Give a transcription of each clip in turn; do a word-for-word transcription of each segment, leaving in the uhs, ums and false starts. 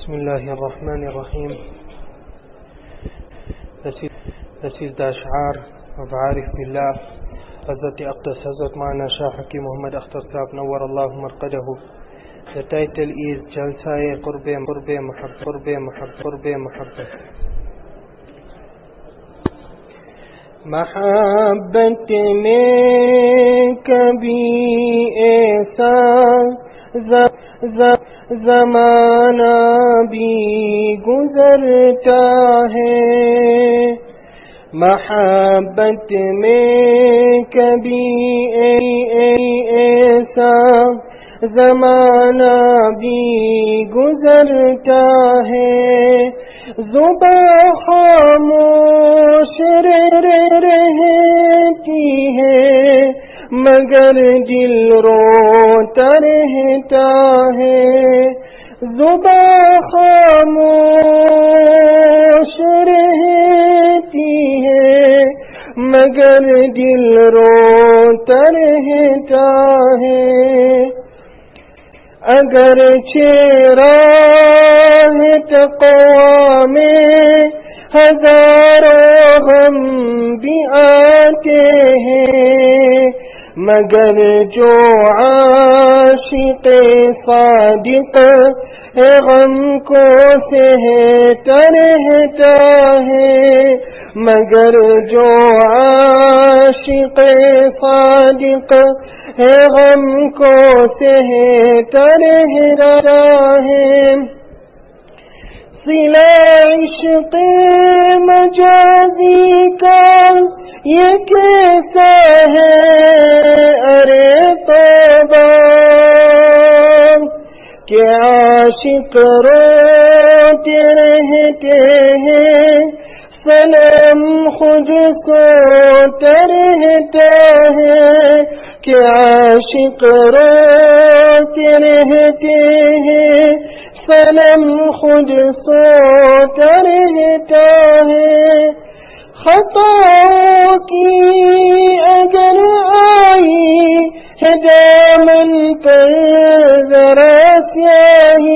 بسم الله الرحمن الرحيم. This is the Ash'ar of Arif Billah, Hazrat Aqdas Hazrat Ma'ana Shah Hakim Muhammad Akhtar Sahab Nawwar Allahu Marqadahu. The title is Jalsa-e Qurbe Qurbe Muhabbat Qurbe Muhabbat Qurbe Muhabbat. محبت میں کبھی ایسا زمانہ بھی گزرتا ہے، محبت میں کبھی ایسا زمانہ بھی گزرتا ہے، زباں خاموش رہتی ہے مگر دل روتا رہتا ہے، زباں خاموش رہتی ہے مگر دل روتا رہتا ہے، اگر راہ تقویٰ میں ہزاروں غم بھی آتے ہیں، مگر جو عاشق صادق غم کو سہتا رہتا ہے، مگر جو عاشق صادق غم کو سہتا رہتا ہے، صلہ عشق مجازی کا یہ کیسا ہے ارے توبہ، کہ عاشق روتے رہتے ہیں سلام خود کو رہتا ہے، کہ عاشق روتے رہتے ہیں سلام خود سوتا رہتا ہے، خطا کی اگر آئی ہے دامن پر ذرا سیاہی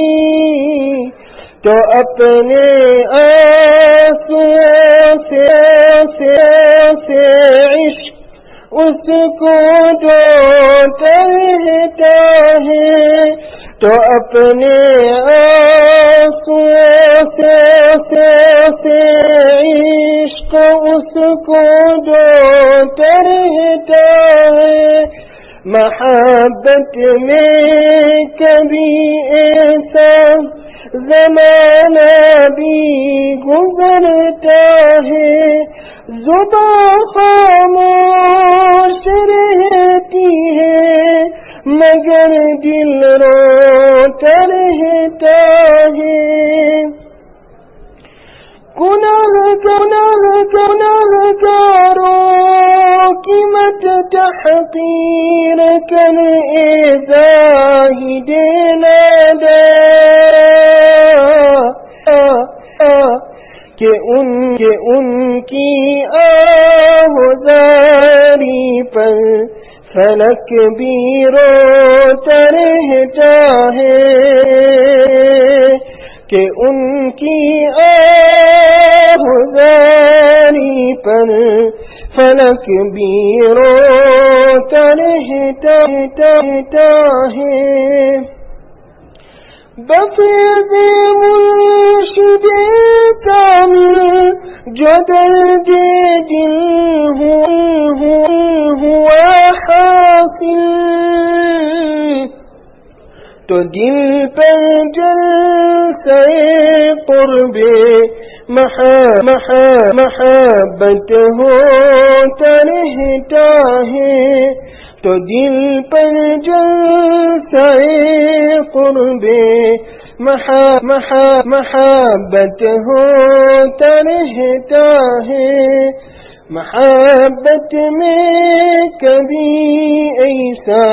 تو اپنے آنسو سے سے سے عشق اس کو دھوتا رہتا ہے، تو اپنے آنسو سے سے سے عشق اس کو دھوتا رہتا ہے، محبت میں کبھی ایسا زمانہ بھی گزرتا ہے، زباں خاموش رہتی ہے مگر دل روتا رہتا ہے، گناہ گناہ گناہ گاروں کی مت تحقیر کر اے زاہد نادا، کہ ان کے ان کی آہوازاری پر فلک بھی روتا رہتا ہے، کہ ان کی آہوازاری پر فلک بھی روتا رہتا ہے، بفیض مرشد کامل جو درد دل ہوا حاصل، تو دل پر جلسہ قرب محبت ہوتا رہتا ہے، تو دل پر جلسہ قرب محبت ہوتا رہتا ہے، محبت میں کبھی ایسا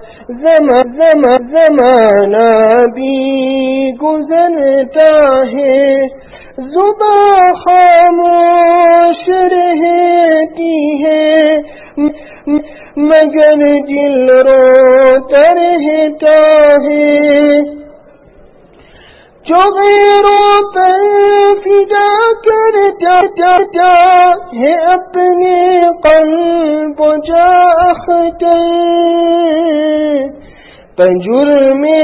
زمانہ بھی گزرتا ہے، زباں خاموش رہتی ہے مگر دل روتا رہتا ہے، जो गैरों पर फिदा करता है अपने क़ल्ब जाख़्तर, जुर्मे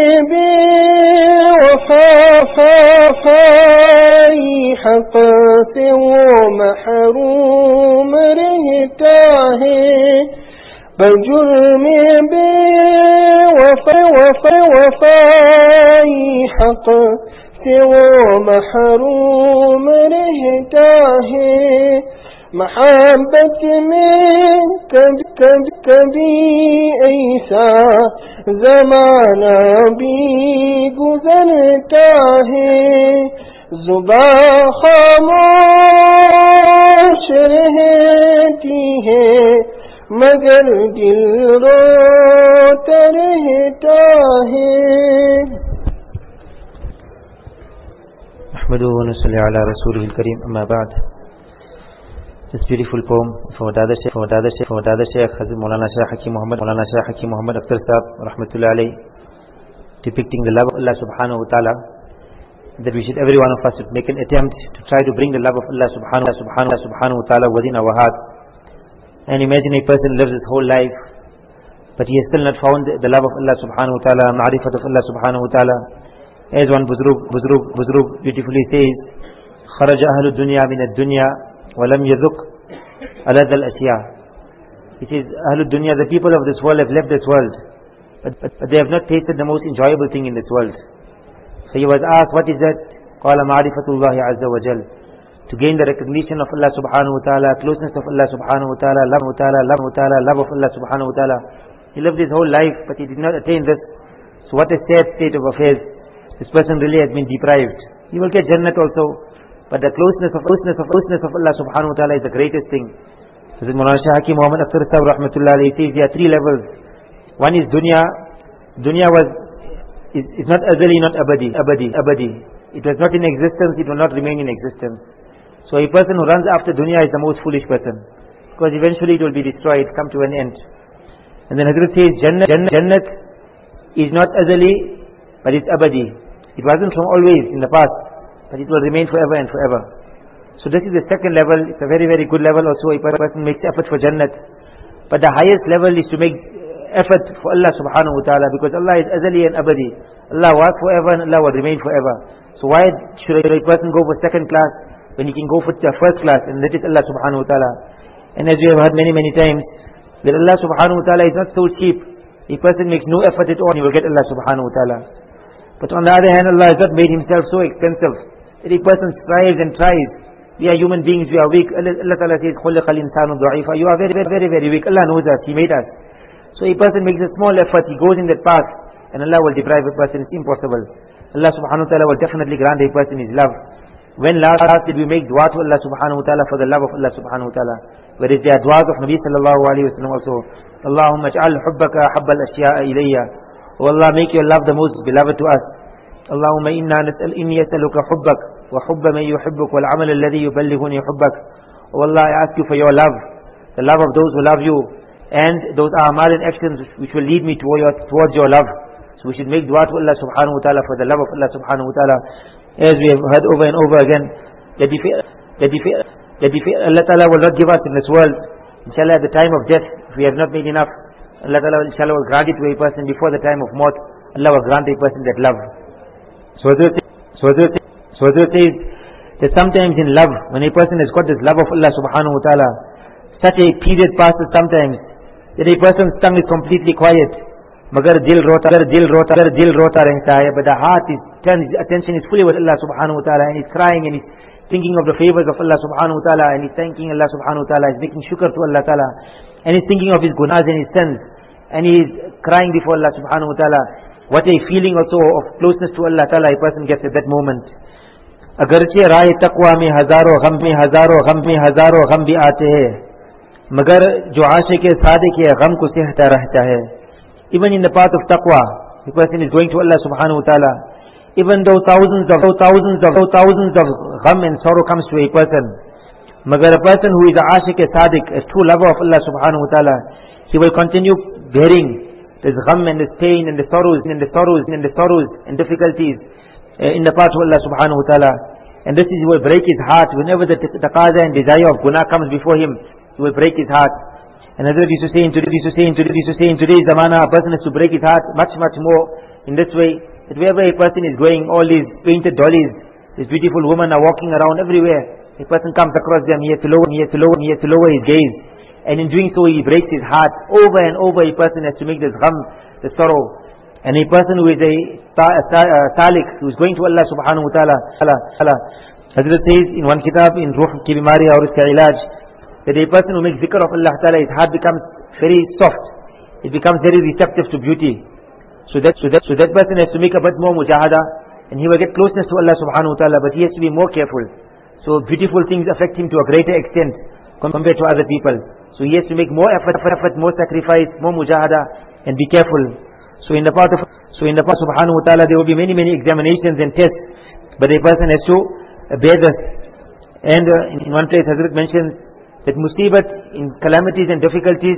बेवफ़ाई हक़ से वो महरूम रहता है, जुर्मे बेवफ़ाई हक़ से वो महरूम रहता है। मोहब्बत में कभी कभी कभी ऐसा ज़माना भी गुज़रता है, ज़ुबान खामोश रहती है मगर दिल रोता रहता है। अहमदुहु व नसल्ली अला रसूलिहिल करीम, अम्मा बाद। This beautiful poem for Dada Sheikh, for Dada Sheikh, for Dada Sheikh Hazrat Maulana Shah Hakim Muhammad, Maulana Shah Hakim Muhammad Akhtar Sahab, rahmatullahi alayhi, depicting the love of Allah subhanahu wa ta'ala, that we should, every one of us, should make an attempt to try to bring the love of Allah subhanahu, subhanahu, subhanahu wa ta'ala within our heart. And imagine a person lives his whole life, but he has still not found the love of Allah subhanahu wa ta'ala, ma'rifat of Allah subhanahu wa ta'ala. As one Buzrug, Buzrug, Buzrug beautifully says, خرج أهل الدنيا من الدنيا وَلَمْ يَذُقْ أَلَذَّ الْأَشْيَاءِ. It is Ahlul Dunya, the people of this world have left this world, but, but, but they have not tasted the most enjoyable thing in this world. So he was asked, what is that? قَالَ مَعْرِفَةُ اللَّهِ عَزَّ وَجَلَّ. To gain the recognition of Allah subhanahu wa ta'ala, closeness of Allah subhanahu wa ta'ala, love of ta'ala, love of ta'ala, love of Allah subhanahu wa ta'ala. He lived his whole life, but he did not attain this. So what a sad state of affairs. This person really has been deprived. He will get Jannat also, but the closeness of closeness of closeness of Allah subhanahu wa ta'ala is the greatest thing. Hazrat Maulana Shah Hakim Muhammad Akhtar Sahab rahmatullahi alayhi says there are three levels. One is dunya. Dunya was is, is not azali, not abadi, abadi, abadi. It was not in existence, it will not remain in existence. So a person who runs after dunya is the most foolish person, because eventually it will be destroyed, come to an end. And then Hazrat says Jannat, Jannat, Jannat is not azali, but it's abadi. It wasn't from always in the past, but it will remain forever and forever. So this is the second level. It's a very very good level also. A person makes effort for Jannat, but the highest level is to make effort for Allah subhanahu wa ta'ala, because Allah is azali and abadi. Allah was forever and Allah will remain forever. So why should a person go for second class when he can go for the first class, and that is Allah subhanahu wa ta'ala? And as we have heard many many times, that Allah subhanahu wa ta'ala is not so cheap. A person makes no effort at all, he will get Allah subhanahu wa ta'ala. But on the other hand, Allah has not made himself so expensive that a person strives and tries. We are human beings, we are weak. Allah Ta'ala says, خُلِقَ الْإِنسَانُ ضَعِيفًا. You are very, very, very, very weak. Allah knows us, He made us. So a person makes a small effort, he goes in that path, and Allah will deprive a person. It's impossible. Allah subhanahu wa ta'ala will definitely grant a person his love. When last did we make dua to Allah subhanahu wa ta'ala for the love of Allah subhanahu wa ta'ala? Whereas there are duas of Nabi sallallahu alayhi wa sallam also. Allahumma ij'al hubbaka habbal ashya'a ilayya. Oh Allah, make your love the most beloved to us. Allahumma inna nas'al inni yas'aluka hubbak wa hubba man yuhibbuk wal amal alladhi yuballighuni hubbak. Oh Allah, I ask you for your love, the love of those who love you, and those a'mal and actions which will lead me toward your, towards your love. So we should make dua to Allah subhanahu wa ta'ala for the love of Allah subhanahu wa ta'ala. As we have heard over and over again, that if, that if, that if Allah ta'ala will not give us in this world, inshallah at the time of death, if we have not made enough, Allah ta'ala inshallah will grant it to a person before the time of maut. Allah will grant a person that love. So Hazrat so Hazrat so Hazrat says that sometimes in love, when a person has got this love of Allah subhanahu wa ta'ala, such a period passes sometimes that a person's tongue is completely quiet. Magar dil rota, dil rota, dil rota rehta hai, but the heart is turned, his attention is fully with Allah subhanahu wa ta'ala, and he's crying and he's thinking of the favors of Allah subhanahu wa ta'ala, and he's thanking Allah subhanahu wa ta'ala, he's making shukr to Allah ta'ala, and he's thinking of his gunas and his sins, and he's crying before Allah subhanahu wa ta'ala. What a feeling also of closeness to Allah ta'ala a person gets at that moment. Agarche rahe taqwa mein hazaro gham mein hazaro gham mein hazaro gham bhi aate hai, magar jo aashiq sadiq hai gham ko sehta rehta hai. Even in the path of taqwa, the person is going to Allah subhanahu wa ta'ala, even though thousands of thousands of thousands of gham and sorrow comes to a person, magar a person who is a aashiq sadiq, a true lover of Allah subhanahu wa ta'ala, he will continue bearing this gham and this pain and the sorrows and the sorrows and the sorrows and difficulties, uh, in the path of Allah subhanahu wa ta'ala. And this is what will break his heart. Whenever the taqaza and desire of guna comes before him, it will break his heart. And Hazrat used to say in today's, used to say in today's, used to say in today's zamana, a person has to break his heart much, much more in this way, that wherever a person is going, all these painted dollies, these beautiful women are walking around everywhere. A person comes across them, he has to lower, he has to lower, he has to lower his gaze. And in doing so, he breaks his heart. Over and over, a person has to make this gham, the sorrow. And a person who is a salik, who is going to Allah subhanahu wa ta'ala, Hazrat says in one kitab, in Ruh ki Bimari aur iska ilaj, that a person who makes zikr of Allah ta'ala, his heart becomes very soft. It becomes very receptive to beauty. So that, so that, so that person has to make a bit more mujahada, and he will get closeness to Allah subhanahu wa ta'ala, but he has to be more careful. So beautiful things affect him to a greater extent compared to other people. So he has to make more effort, effort, more sacrifice, more mujahada, and be careful. So in the path of, so in the path subhanahu wa ta'ala, there will be many, many examinations and tests, but a person has to bear this. And uh, in one place, Hazrat mentions that musibat, in calamities and difficulties,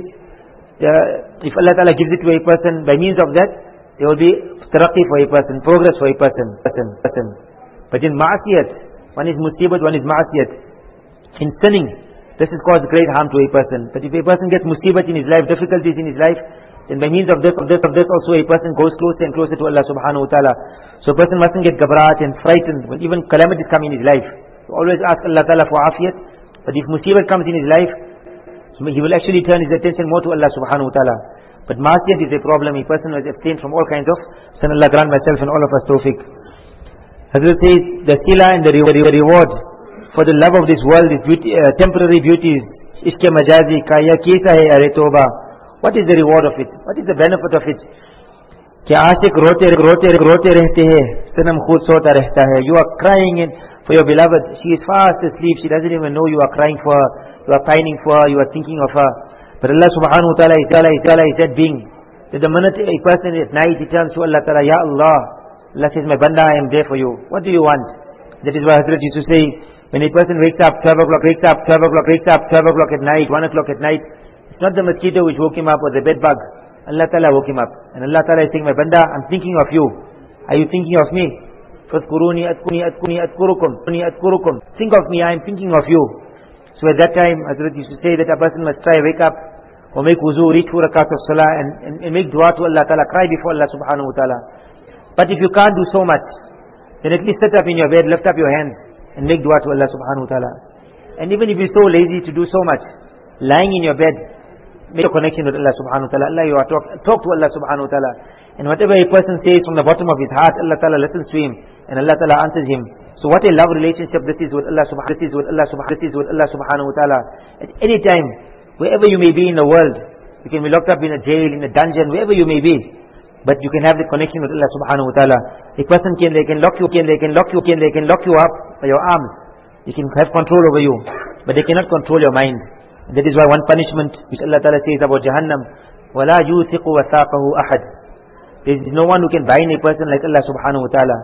uh, if Allah ta'ala gives it to a person, by means of that, there will be taraqi for a person, progress for a person, person, person. But in ma'asiyat, one is musibat, one is ma'asiyat. In sinning, this has caused great harm to a person. But if a person gets musibat in his life, difficulties in his life, then by means of this, of this, of this also a person goes closer and closer to Allah subhanahu wa ta'ala. So a person mustn't get ghabrat and frightened when even calamities come in his life. So always ask Allah ta'ala for afiyat. But if musibat comes in his life, he will actually turn his attention more to Allah subhanahu wa ta'ala. But ma'asiyat is a problem. A person who has abstained from all kinds of sin. Allah grant myself and all of us tawfiq. Hazrat says, the sila and the reward for the love of this world, is beauty, uh, temporary beauties, ishke majazi, kaya kisa hai are toba. What is the reward of it? What is the benefit of it? Kya aashik rote rote rote rehte hai, sanam khud sota rehta hai. You are crying in, for your beloved. She is fast asleep. She doesn't even know you are crying for her. You are pining for her. You are thinking of her. But Allah subhanahu wa ta'ala is, is, is that being. That the minute a person at night, he turns to Allah ta'ala, Ya Allah. Allah says, my banda, I am there for you. What do you want? That is why Hazrat used to say, when a person wakes up, twelve o'clock, wakes up, twelve o'clock, wakes up, twelve o'clock at night, one o'clock at night, it's not the mosquito which woke him up or the bed bug. Allah ta'ala woke him up. And Allah ta'ala is saying, my banda, I'm thinking of you. Are you thinking of me? Fadhkuruni adkuni adkuni adkurukum. adkurukum. Think of me, I am thinking of you. So at that time, Hazrat used to say that a person must try, wake up, or make wuzu, reach for rakat of salah, and, and, and make dua to Allah ta'ala, cry before Allah subhanahu wa ta'ala. But if you can't do so much, then at least sit up in your bed, lift up your hands, and make dua to Allah subhanahu wa ta'ala. And even if you're so lazy to do so much, lying in your bed, make a connection with Allah subhanahu wa ta'ala. Allah, you are talk, talk to Allah subhanahu wa ta'ala. And whatever a person says from the bottom of his heart, Allah ta'ala listens to him, and Allah ta'ala answers him. So what a love relationship this is with Allah subhanahu this is with Allah subhanahu this is with Allah subhanahu wa ta'ala. At any time, wherever you may be in the world, you can be locked up in a jail, in a dungeon, wherever you may be, but you can have the connection with Allah subhanahu wa ta'ala. A person can, they can lock you, can, they can lock you, can, they can lock you up by your arms. They can have control over you, but they cannot control your mind. And that is why one punishment which Allah ta'ala says about Jahannam, وَلَا يُوثِقُ وَثَاقَهُ أَحَدٍ. There is no one who can bind a person like Allah subhanahu wa ta'ala.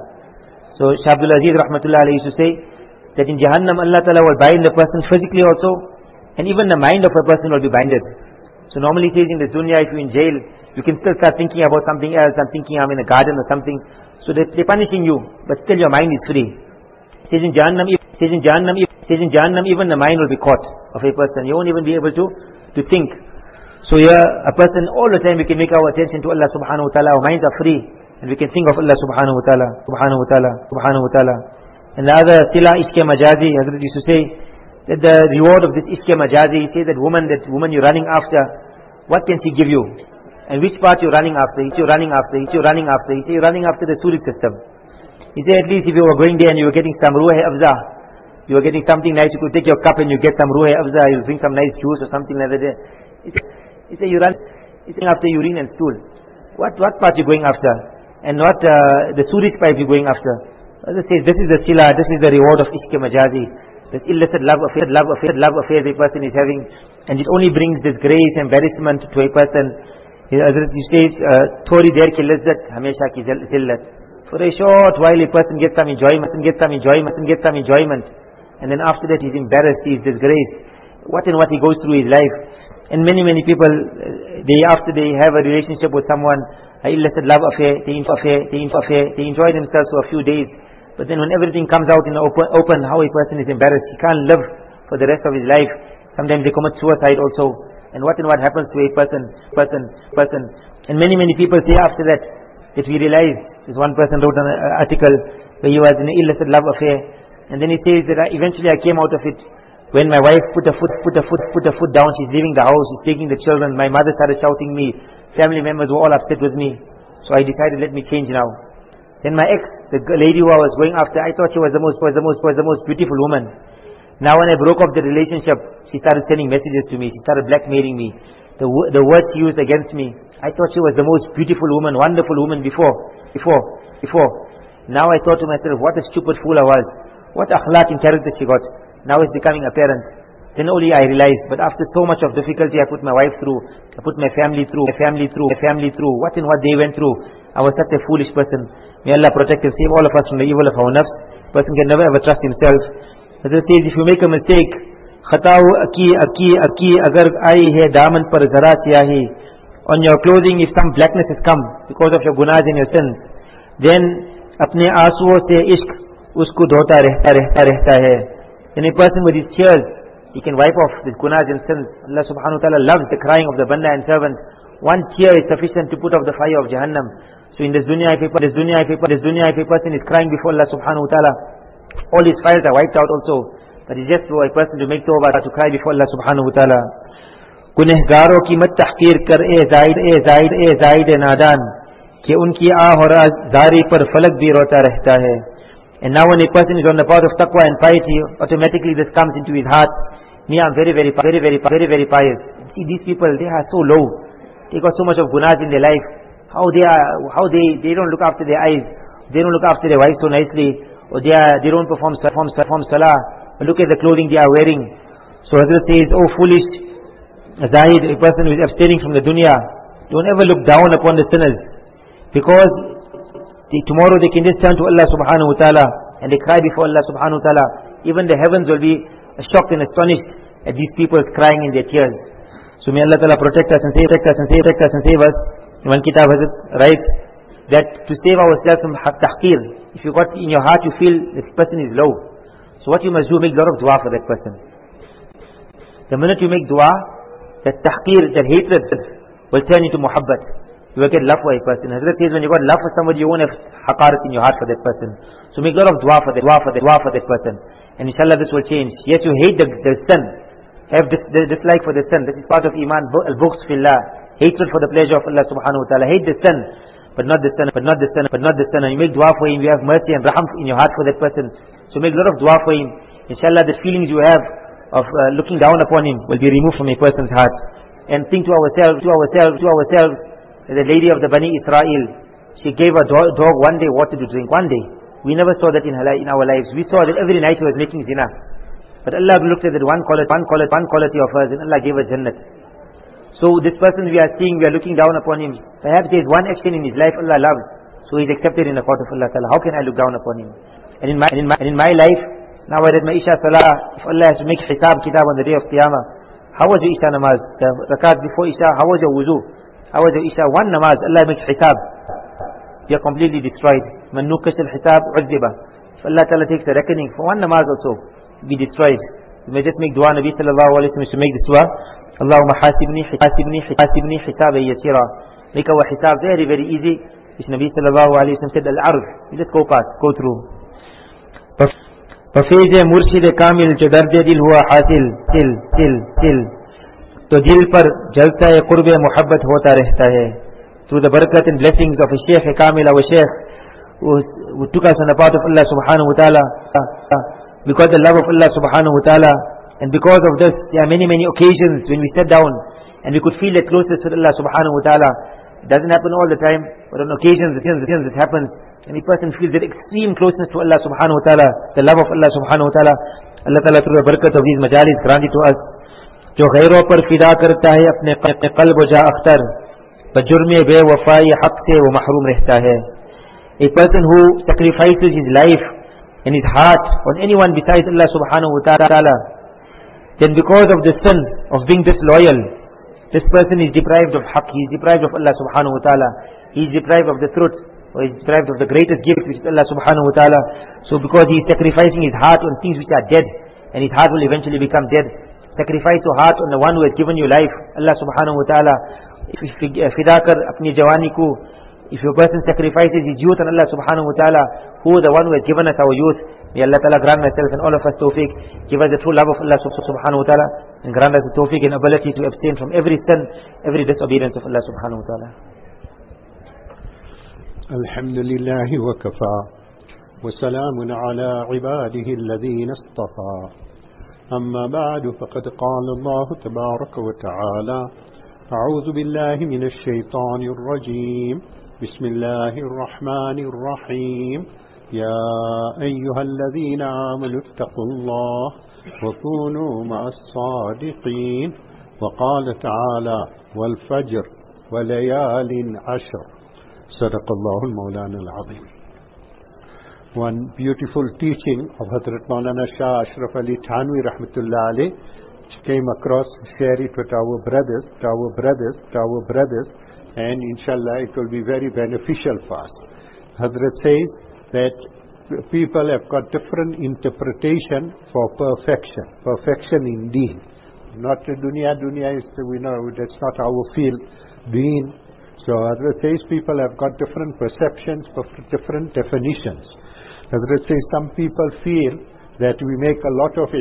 So Shah Abdul Aziz rahmatullah alayhi used to say that in Jahannam Allah ta'ala will bind the person physically also, and even the mind of a person will be binded. So normally it says in the dunya, if you're in jail, you can still start thinking about something else. I'm thinking I'm in a garden or something. So they, they're punishing you, but still your mind is free. It says in Jahannam, it says in Jahannam, it says in Jahannam, even the mind will be caught of a person. You won't even be able to, to think. So here, a person, all the time we can make our attention to Allah subhanahu wa ta'ala. Our minds are free, and we can think of Allah subhanahu wa ta'ala, subhanahu wa ta'ala, subhanahu wa ta'ala. And the other, sila ishke majazi, Hazrat used to say, that the reward of this ishke majazi, he says that woman, that woman you're running after, what can she give you? And which part you're running after? If you're running after, if you're running after, he say you're running after the Surik system. He say at least if you were going there and you were getting some ruh afza, you were getting something nice, you could take your cup and you get some ruh afza, you'll drink some nice juice or something like that. He say you run, he's saying after urine and stool. What what part you're going after? And not uh, the Surik pipe you're going after. As I say, this is the sila, this is the reward of ishke majazi. This illicit love affair, love affair, love affair a person is having, and it only brings disgrace, embarrassment to a person. Hazrat says, "Thori der ki lazzat, hamesha ki zillat." For a short while, a person gets some enjoyment, and gets some enjoyment, and gets some enjoyment, and then after that, he's embarrassed, he's disgraced. What and what he goes through his life, and many many people, they after they have a relationship with someone, an illicit love affair, they affair, they affair, they enjoy themselves for a few days. But then when everything comes out in the open, open, how a person is embarrassed. He can't live for the rest of his life. Sometimes they commit suicide also. And what and what happens to a person, person, person. And many, many people say after that, that we realize, this one person wrote an article where he was in an illicit love affair. And then he says that I, eventually I came out of it when my wife put a foot, put a foot, put a foot down. She's leaving the house, she's taking the children. My mother started shouting me. Family members were all upset with me. So I decided, let me change now. Then my ex, the lady who I was going after, I thought she was the most, was the most, was the most beautiful woman. Now when I broke up the relationship, she started sending messages to me. She started blackmailing me. The, the words she used against me, I thought she was the most beautiful woman, wonderful woman before, before, before. Now I thought to myself, what a stupid fool I was. What akhlaq and character she got. Now it's becoming apparent. Then only I realized, but after so much of difficulty I put my wife through, I put my family through, my family through, my family through, what and what they went through. I was such a foolish person. May Allah protect and save all of us from the evil of our nafs. Person can never ever trust himself. As it says, if you make a mistake, khataau aki aki aki agar aayi hai daman par zara siyahi, on your clothing if some blackness has come because of your gunas and your sins, then apne aansuon se ishq usko dhota rehta rehta rehta hai. And a person with his tears, he can wipe off his gunas and sins. Allah subhanahu wa ta'ala loves the crying of the banda and servant. One tear is sufficient to put off the fire of Jahannam. So in this dunya, if a, this dunya, if a, this dunya, if a person is crying before Allah subhanahu wa ta'ala, all his fires are wiped out also. But it's just for a person to make tawbah, to cry before Allah subhanahu wa ta'ala. गुनहगारों की मत तहकीर कर ए जाहिद ए जाहिद ए जाहिद नादान कि उनकी आह और जारी पर फलक भी रोता रहता है. And now when a person is on the path of taqwa and piety, automatically this comes into his heart. Me, I'm very, very, very, very, very, very pious. See, these people, they are so low. They got so much of gunas in their life. How they are, how they, they don't look after their eyes. They don't look after their wives so nicely. Or they are, they don't perform, perform, perform salah. But look at the clothing they are wearing. So Hazrat says, oh foolish Zahid, a person who is abstaining from the dunya, don't ever look down upon the sinners. Because they, tomorrow they can just turn to Allah subhanahu wa ta'ala and they cry before Allah subhanahu wa ta'ala. Even the heavens will be shocked and astonished at these people crying in their tears. So may Allah ta'ala protect us and save, protect us and save, protect us and save us. In one kitab Hazrat writes that to save ourselves from tahqir, if you got in your heart you feel this person is low, so what you must do, make a lot of dua for that person. The minute you make dua, that tahqir, that hatred will turn into muhabbat. You will get love for a person. Hazrat says when you got love for somebody, you won't have haqarat in your heart for that person. So make a lot of dua for that, dua for that, dua for that person. And inshallah this will change. Yes, you hate the, the sin. Have this, the dislike for the sin. This is part of iman. Al-bughd fillah. Hatred for the pleasure of Allah subhanahu wa ta'ala. Hate the sin. But not the sin, but not the sin, but not the sin. And you make dua for him. You have mercy and raham in your heart for that person. So make a lot of dua for him. Inshallah the feelings you have of uh, looking down upon him will be removed from a person's heart. And think to ourselves, to ourselves, to ourselves, the lady of the Bani Israel, she gave a dog, dog one day water to drink, one day. We never saw that in, her, in our lives. We saw that every night she was making zina. But Allah looked at that one quality, one quality, one quality of hers, and Allah gave her Jannat. So this person we are seeing, we are looking down upon him. Perhaps there is one action in his life Allah loves, so he is accepted in the court of Allah Ta'ala. How can I look down upon him? And in my, and in my, and in my life, now I read my Isha Salah, if Allah has to make hisab kitab on the day of Qiyamah, how was your Isha namaz? The rakat before Isha, how was your wuzu? How was your Isha? One namaz, Allah makes hisab. You are completely destroyed. Man nukish al-hisab uzziba. If Allah Ta'ala takes the reckoning for one namaz also, be destroyed. You may just make dua. Nabi sallallahu alayhi wa sallam to make this dua. Allahumma hasibni, hasibni, hasibni, hisab yasira. Make our hisab very, very easy. Which Nabi sallallahu alayhi wa sallam said, al-arz. You just go past, go through. ففیض مرشد کامل جو درد دل ہوا حاصل تل تل تل تو دل پر جلتا ہے قرب محبت ہوتا رہتا ہے. Through the barakat and blessings of a Shaykh Kamil, our Shaykh who, who took us on the path of Allah subhanahu wa ta'ala, because the love of Allah subhanahu wa ta'ala, and because of this there are many many occasions when we sat down and we could feel the closeness to Allah subhanahu wa ta'ala. It doesn't happen all the time, but on occasions it happens. And a person feels that extreme closeness to Allah subhanahu wa ta'ala, the love of Allah subhanahu wa ta'ala. Allah ta'ala through the barakat of these majalis grant it to us. जो गैरों पर फिदा करता है अपने क़ल्ब जा अख्तर, बजुर्म बेवफाई हक़ से वो महरूम रहता है. A person who sacrifices his life and his heart on anyone besides Allah subhanahu wa ta'ala, then because of the sin of being disloyal, this person is deprived of haqq, he is deprived of Allah subhanahu wa ta'ala. he is deprived of the truth, or he is deprived of the greatest gift, which is Allah subhanahu wa ta'ala. So because he is sacrificing his heart on things which are dead, and his heart will eventually become dead. Sacrifice your heart on the one who has given you life, Allah subhanahu wa ta'ala. Fidakar apni jawani ko, if your person sacrifices his youth on Allah subhanahu wa ta'ala, who is the one who has given us our youth? May Allah ta'ala grant myself and all of us tawfiq, give us the true love of Allah subhanahu wa ta'ala, and grant us the tawfiq and ability to abstain from every sin, every disobedience of Allah subhanahu wa ta'ala. Alhamdulillahi wa kafa, wa salamun ala ibadihi alladhina istafa. Amma ba'du, faqad qala Allah tabaraka wa ta'ala, a'udhu billahi minash shaitanir rajim. بسم الله الرحمن الرحيم يا أيها الذين آمنوا اتقوا الله وكونوا مع الصادقين وقال تعالى والفجر وليال عشر صدق الله المولانا العظيم. One beautiful teaching of Hazrat Maulana Shah Ashraf Ali Thanwi Rahmatullah Alayh came across, share it with our brothers, to our brothers, to our brothers, and inshallah it will be very beneficial for us. Hazrat says that people have got different interpretation for perfection. Perfection in deen. Not dunya, dunya is, we know, that's not our field, deen. So Hazrat says people have got different perceptions, different definitions. Hazrat says some people feel that we make a lot of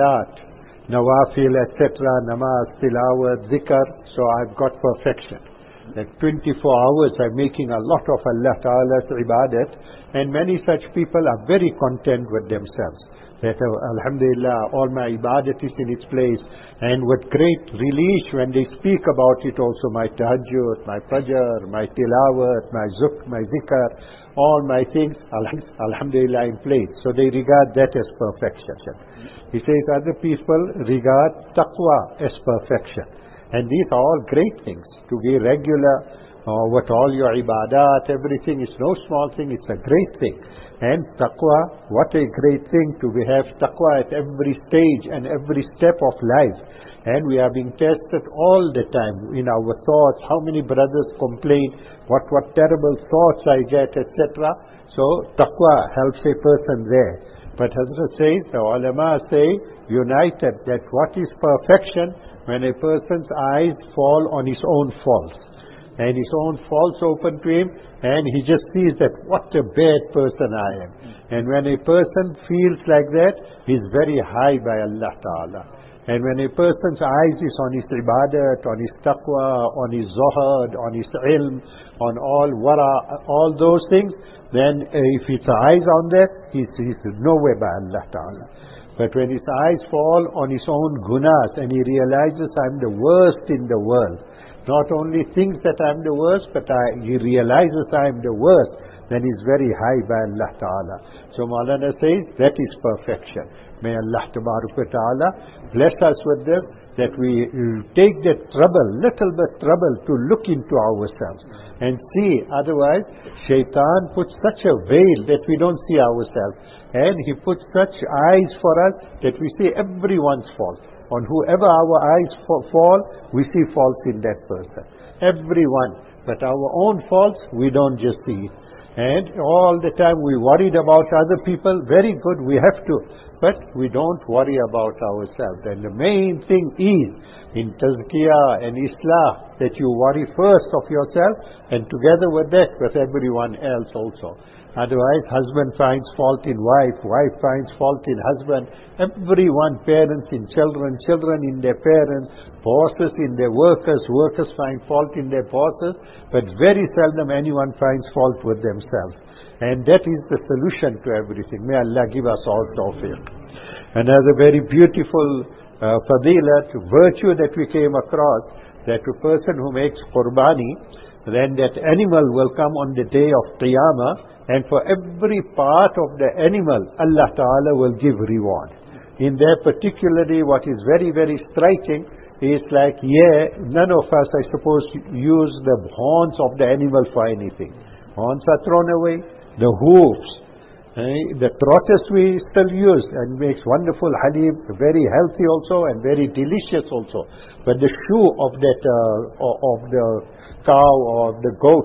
ibadat, nawafil, et cetera, namaz, tilawat, zikr, so I've got perfection. That twenty-four hours I'm making a lot of Allah Ta'ala's ibadat, and many such people are very content with themselves. That uh, Alhamdulillah, all my ibadat is in its place, and with great relief when they speak about it also, my tahajjud, my fajr, my tilawat, my zuk, my zikr, all my things, Alhamdulillah, in place. So they regard that as perfection. He says other people regard taqwa as perfection. And these are all great things. To be regular uh, with all your ibadat, everything is no small thing, it's a great thing. And taqwa, what a great thing to be have taqwa at every stage and every step of life. And we are being tested all the time in our thoughts. How many brothers complain, what, what terrible thoughts I get, et cetera. So taqwa helps a person there. But Hazrat says, the ulama say, united, that what is perfection? When a person's eyes fall on his own faults, and his own faults open to him, and he just sees that what a bad person I am. And when a person feels like that, he's very high by Allah Ta'ala. And when a person's eyes is on his ibadat, on his taqwa, on his zuhud, on his ilm, on all wara, all those things, then if his eyes on that, he's, he's nowhere by Allah Ta'ala. But when his eyes fall on his own gunas and he realizes I'm the worst in the world, not only thinks that I'm the worst, but I, he realizes I'm the worst, then he's very high by Allah Ta'ala. So Maulana says that is perfection. May Allah Ta'ala bless us with this, that we take that trouble, little bit trouble, to look into ourselves and see. Otherwise, Shaitan puts such a veil that we don't see ourselves. And he puts such eyes for us that we see everyone's fault. On whoever our eyes fall, we see faults in that person. Everyone. But our own faults, we don't just see it. And all the time we worried about other people. Very good, we have to. But we don't worry about ourselves. And the main thing is, in tazkiyah and islah, that you worry first of yourself, and together with that, with everyone else also. Otherwise, husband finds fault in wife, wife finds fault in husband, everyone, parents in children, children in their parents, bosses in their workers, workers find fault in their bosses, but very seldom anyone finds fault with themselves. And that is the solution to everything. May Allah give us all tawfiq. Another very beautiful uh, fadilat, virtue that we came across, that a person who makes qurbani, then that animal will come on the day of Qiyamah, and for every part of the animal, Allah Ta'ala will give reward. In there particularly, what is very, very striking is like, yeah, none of us, I suppose, use the horns of the animal for anything. Horns are thrown away. The hoofs, eh, the trotters we still use, and makes wonderful halim, very healthy also and very delicious also. But the shoe of that, uh, of the cow or the goat,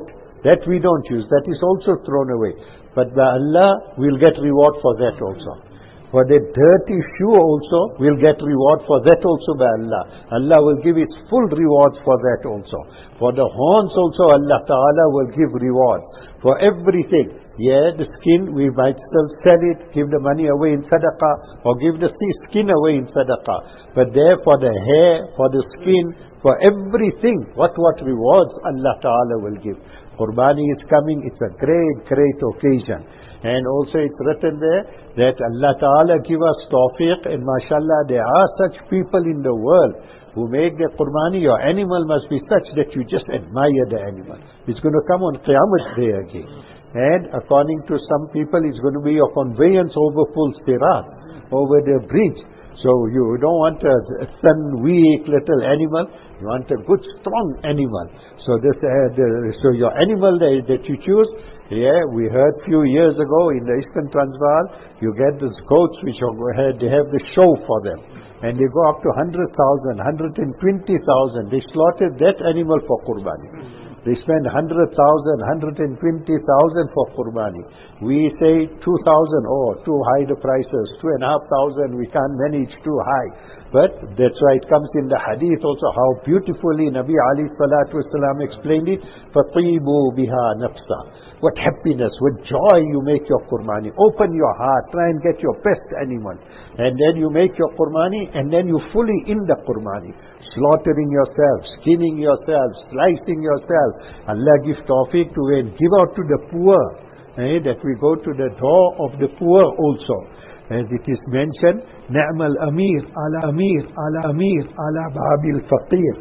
That we don't use. That is also thrown away. But by Allah, we'll get reward for that also. For the dirty shoe also, we'll get reward for that also by Allah. Allah will give its full reward for that also. For the horns also, Allah Ta'ala will give reward. For everything. Yeah, the skin, we might still sell it, give the money away in sadaqah, or give the skin away in sadaqah. But there for the hair, for the skin, for everything, what what rewards Allah Ta'ala will give. Qurbani is coming, it's a great, great occasion. And also it's written there that Allah Ta'ala give us tawfiq, and mashallah there are such people in the world who make the Qurbani. Your animal must be such that you just admire the animal. It's going to come on Qiyamah Day again. And according to some people, it's going to be a conveyance over full sirat, over the bridge. So you don't want a, a thin, weak little animal. You want a good, strong animal. So this, uh, the, so your animal that, that you choose, yeah, we heard few years ago in the Eastern Transvaal, you get these goats which are, they have the show for them. And they go up to one hundred thousand, one hundred twenty thousand. They slaughtered that animal for Qurbani. They spend one hundred thousand, one hundred twenty thousand for Qurbani. We say two thousand, oh, too high the prices, two and a half thousand, we can't manage, too high. But that's why it comes in the hadith also, how beautifully Nabi alayhi salatu wasalam explained it. فَطِيبُوا بِهَا نَفْسًا. What happiness, what joy you make your Qurbani. Open your heart, try and get your best animal. And then you make your Qurbani, and then you fully in the Qurbani. Slaughtering yourself, skinning yourself, slicing yourself. Allah give tawfiq to and give out to the poor. Eh, that we go to the door of the poor also. As it is mentioned, Na'mal Amir, ala Amir, ala Amir, ala Babil Faqir.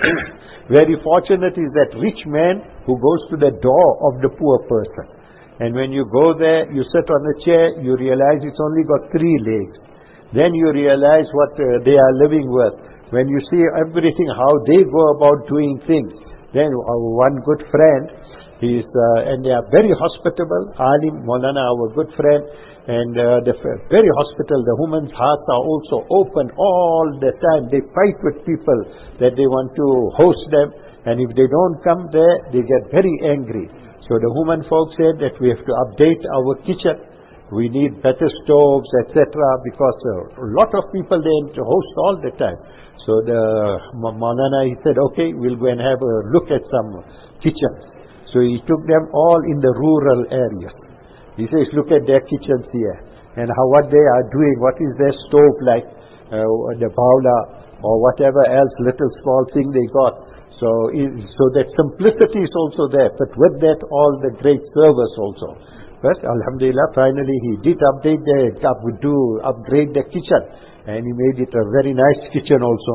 Very fortunate is that rich man who goes to the door of the poor person. And when you go there, you sit on a chair, you realize it's only got three legs. Then you realize what uh, they are living with. When you see everything, how they go about doing things. Then uh, one good friend, he is, uh, and they are very hospitable. Alim, Maulana, our good friend, and uh, the very hospitable. The women's hearts are also open all the time. They fight with people that they want to host them, and if they don't come there, they get very angry. So the women folk said that we have to update our kitchen. We need better stoves, et cetera. Because uh, a lot of people they host all the time. So the Maulana, he said, okay, we'll go and have a look at some kitchens. So he took them all in the rural areas. He says, look at their kitchens here, and how what they are doing, what is their stove like, uh, the bawla, or whatever else, little small thing they got. So, so that simplicity is also there, but with that all the great service also. But Alhamdulillah, finally he did update the, up, do, upgrade the kitchen. And he made it a very nice kitchen also.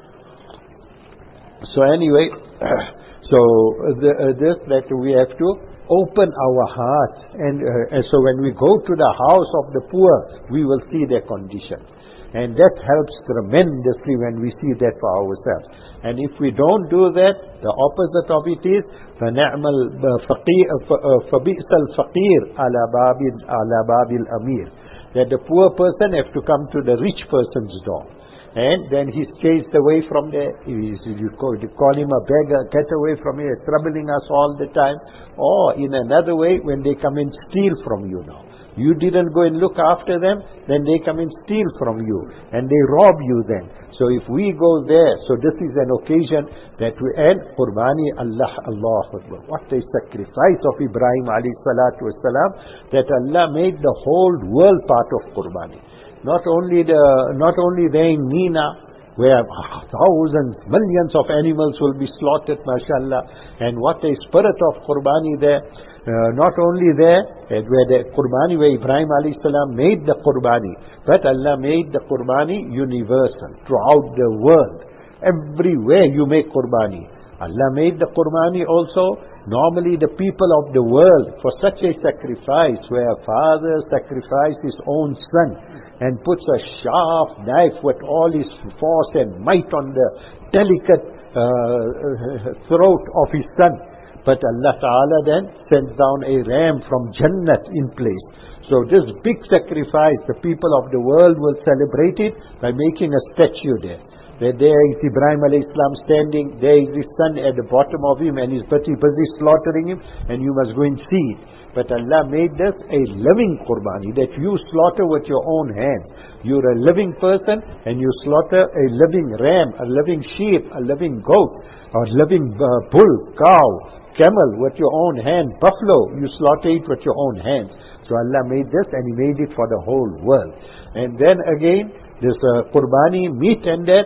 So anyway, so the, uh, this that we have to open our hearts. And, uh, and so when we go to the house of the poor, we will see their condition. And that helps tremendously when we see that for ourselves. And if we don't do that, the opposite of it is فَنَعْمَ فَبِئْسَ الْفَقِيرُ عَلَى بَابِ الْأَمِيرِ. That the poor person have to come to the rich person's door. And then he's chased away from there. He's, you, call, you call him a beggar, get away from here, troubling us all the time. Or in another way, when they come and steal from you now. You didn't go and look after them, then they come and steal from you. And they rob you then. So if we go there, so this is an occasion that we end Qurbani, Allah, Allah Akbar. What a sacrifice of Ibrahim alayhi salatu wasalam, that Allah made the whole world part of Qurbani. Not only the, not only there in Mina, where thousands, millions of animals will be slaughtered, mashallah, and what a spirit of Qurbani there. Uh, not only there, where the Qurbani, where Ibrahim alayhi salam made the Qurbani, but Allah made the Qurbani universal, throughout the world. Everywhere you make Qurbani. Allah made the Qurbani also, normally the people of the world, for such a sacrifice, where a father sacrificed his own son, and puts a sharp knife with all his force and might on the delicate uh, throat of his son. But Allah Ta'ala then sends down a ram from Jannat in place. So this big sacrifice, the people of the world will celebrate it by making a statue there. That there is Ibrahim alayhi salam standing, there is his son at the bottom of him and he's busy, busy slaughtering him, and you must go and see it. But Allah made this a living qurbani, that you slaughter with your own hand. You're a living person and you slaughter a living ram, a living sheep, a living goat, or living uh, bull, cow, camel with your own hand, buffalo, you slaughter it with your own hands. So Allah made this and He made it for the whole world. And then again, this uh, qurbani meat and that,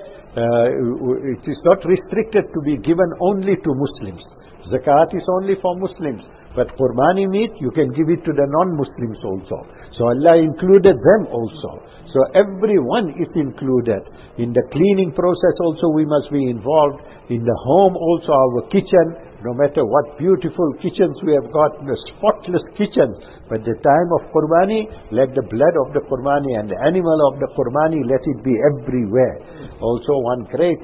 uh, it is not restricted to be given only to Muslims. Zakat is only for Muslims. But qurbani meat, you can give it to the non-Muslims also. So Allah included them also. So everyone is included. In the cleaning process also we must be involved. In the home also, our kitchen, no matter what beautiful kitchens we have got, the spotless kitchens. But the time of qurbani, let the blood of the qurbani and the animal of the qurbani, let it be everywhere. Also one great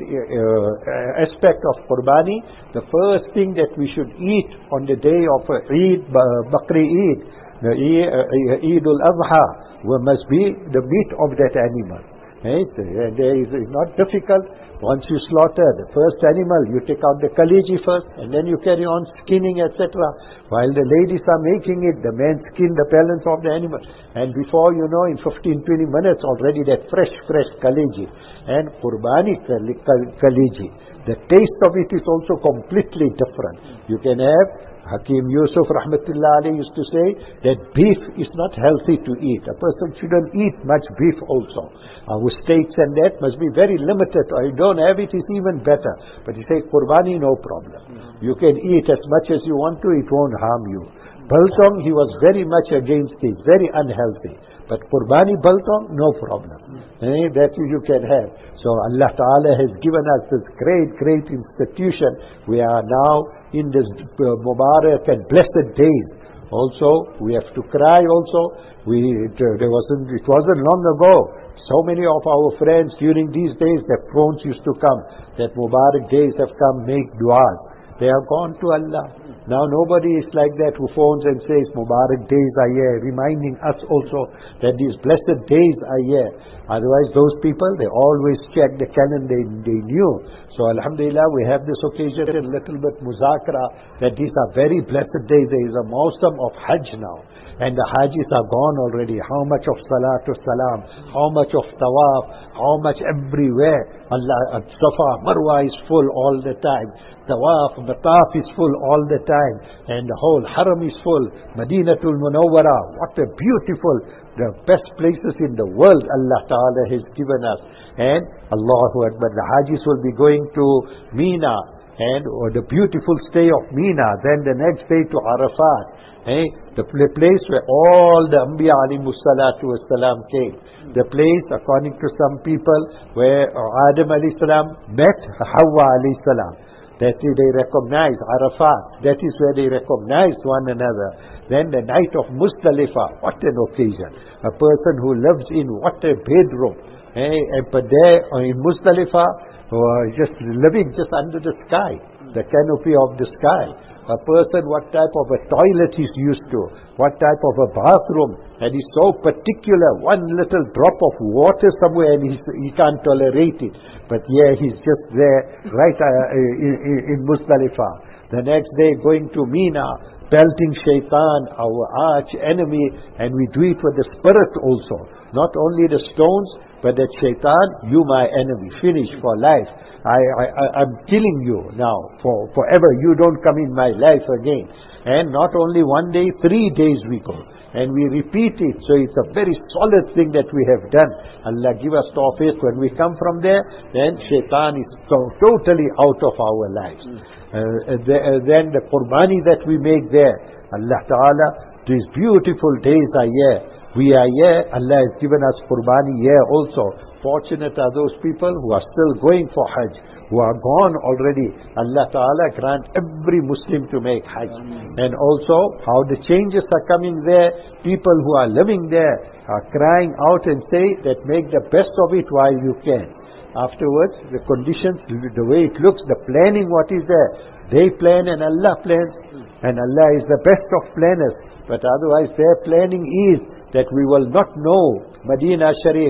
uh, aspect of qurbani, the first thing that we should eat on the day of uh, Eid, uh, Bakri Eid, the uh, Eid al-Adha, must be the meat of that animal. Right? And there is, it's not difficult. Once you slaughter the first animal, you take out the kaliji first, and then you carry on skinning, et cetera. While the ladies are making it, the men skin the balance of the animal. And before you know, in fifteen to twenty minutes, already that fresh, fresh kaliji. And qurbani kaliji. The taste of it is also completely different. You can have, Hakim Yusuf rahmatullah alayhi used to say that beef is not healthy to eat. A person shouldn't eat much beef also. Our steaks and that must be very limited. Or you don't have it, it's even better. But he says qurbani, no problem. You can eat as much as you want to, it won't harm you. Biltong, he was very much against it, very unhealthy. But qurbani biltong, no problem. Eh, that you can have. So Allah Ta'ala has given us this great, great institution. We are now in this uh, Mubarak and blessed days. Also, we have to cry also. We, it, uh, there wasn't, it wasn't long ago. So many of our friends during these days, their phones used to come. That Mubarak days have come, make du'as. They have gone to Allah. Now nobody is like that who phones and says Mubarak days are here, reminding us also that these blessed days are here. Otherwise those people, they always check the calendar, they, they knew. So Alhamdulillah, we have this occasion a little bit muzakara that these are very blessed days. There is a mawsam of Hajj now. And the Hajjis are gone already. How much of Salatu Salam, how much of Tawaf, how much everywhere. Allah, Safa, Marwa is full all the time. Tawaf, Mataf is full all the time. And the whole Haram is full. Madinatul Munawwara, what a beautiful, the best places in the world Allah Ta'ala has given us. And Allahu Akbar, the Hajjis will be going to Mina. And or the beautiful stay of Mina. Then the next day to Arafat. Eh? The place where all the Anbiya alayhimu salatu wassalam came. The place, according to some people, where Adam alayhi salam met Hawa alayhi salam. That they recognize Arafat. That is where they recognize one another. Then the night of Muzdalifah. What an occasion. A person who lives in what a bedroom. Eh? And but there in Muzdalifah, uh, just living just under the sky. The canopy of the sky. A person, what type of a toilet he's used to, what type of a bathroom, and he's so particular, one little drop of water somewhere and he's, he can't tolerate it. But yeah, he's just there, right uh, in, in Muzdalifah. The next day going to Mina, pelting shaitan, our arch enemy, and we do it with the spirit also. Not only the stones, but that shaitan, you my enemy, finish for life. I, I, I'm killing you now for forever. You don't come in my life again. And not only one day, three days we go. And we repeat it. So it's a very solid thing that we have done. Allah give us tawfiq. When we come from there, then shaitan is so totally out of our lives. Uh, the, uh, then the qurbani that we make there, Allah Ta'ala, these beautiful days are here. We are here. Allah has given us qurbani here also. Fortunate are those people who are still going for Hajj, who are gone already. Allah Ta'ala grant every Muslim to make Hajj. And also how the changes are coming there. People who are living there are crying out and say that make the best of it while you can. Afterwards, the conditions, the way it looks, the planning what is there. They plan and Allah plans. And Allah is the best of planners. But otherwise their planning is that we will not know Medina Sharif,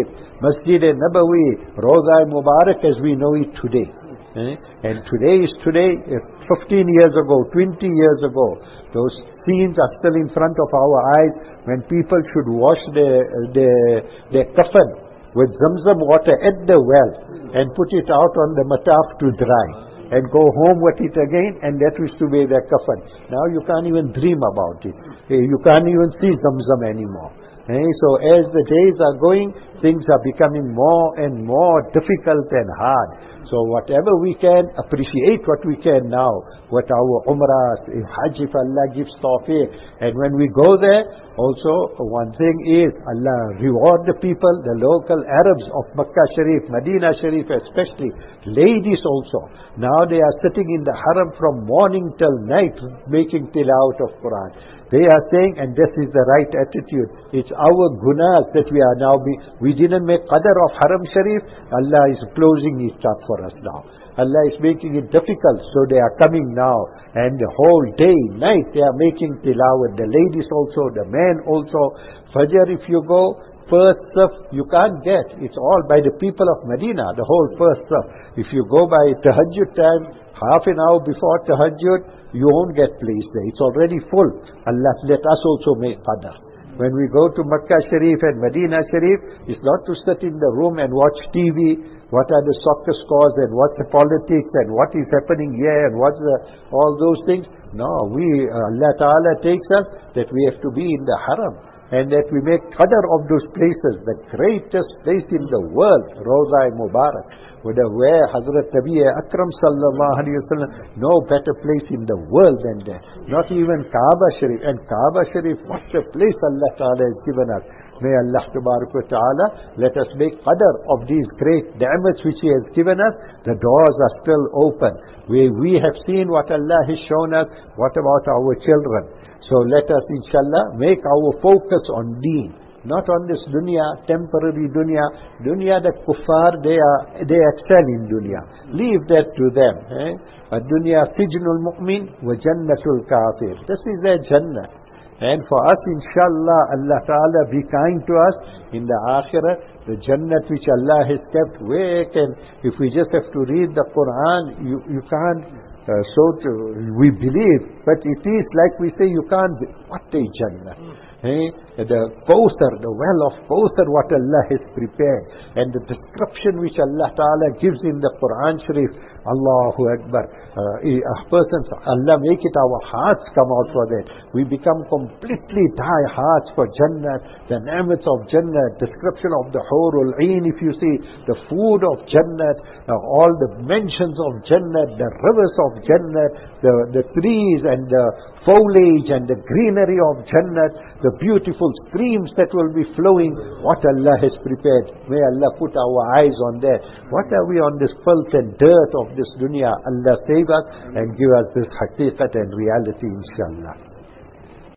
Masjid Nabawi, Rawza Mubarak as we know it today. Eh? And today is today, fifteen years ago, twenty years ago, those scenes are still in front of our eyes when people should wash their, their, their kafan with Zamzam water at the well and put it out on the mataf to dry and go home with it again, and that used to be their kafan. Now you can't even dream about it. You can't even see Zamzam anymore. Eh? So as the days are going, things are becoming more and more difficult and hard. So whatever we can, appreciate what we can now with our umrah, hajj if Allah gives tawfiq. And when we go there, also one thing is Allah reward the people, the local Arabs of Makkah Sharif, Medina Sharif especially, ladies also. Now they are sitting in the haram from morning till night making tilawat of Quran. They are saying, and this is the right attitude, it's our gunas that we are now, be, we didn't make qadar of Haram Sharif, Allah is closing it up for us now. Allah is making it difficult, so they are coming now, and the whole day, night, they are making tilawat, the ladies also, the men also. Fajr if you go, first saf, you can't get, it's all by the people of Medina, the whole first saf. If you go by tahajjud time, half an hour before tahajjud, you won't get place there. It's already full. Allah let us also make qadar. When we go to Makkah Sharif and Medina Sharif, it's not to sit in the room and watch T V, what are the soccer scores and what's the politics and what is happening here and what's the, all those things. No, we, Allah Ta'ala takes us that we have to be in the haram and that we make qadar of those places. The greatest place in the world, Rawza Mubarak. Where Hazrat Nabi Akram Sallallahu Alaihi Wasallam, no better place in the world than that. Not even Kaaba Sharif. And Kaaba Sharif, what a place Allah Ta'ala has given us. May Allah Ta'ala let us make qadar of these great ni'mats which He has given us. The doors are still open. We, we have seen what Allah has shown us. What about our children? So let us inshallah make our focus on deen. Not on this dunya, temporary dunya. Dunya, the kuffar, they are, they excel in dunya. Leave that to them. Eh? Dunya sijnul mu'min wa jannatul kafir. This is their jannah. And for us, inshallah, Allah Ta'ala be kind to us in the akhirah, the jannat which Allah has kept, where can, if we just have to read the Quran, you, you can't, uh, so to, we believe, but it is like we say, you can't, what a jannah. Eh? The Kawthar, the well of Kawthar, what Allah has prepared, and the description which Allah Ta'ala gives in the Quran Sharif, Allahu Akbar. Uh, a person, Allah make it our hearts come out for that. We become completely die hearts for Jannah, the ni'mats of Jannah, description of the Hurul Ain, if you see, the food of Jannah, uh, all the mentions of Jannah, the rivers of Jannah, the, the trees and the foliage and the greenery of Jannah, the beautiful streams that will be flowing, what Allah has prepared. May Allah put our eyes on that. What are we on this filth and dirt of this dunya? Allah save us and give us this haqiqat and reality, inshallah.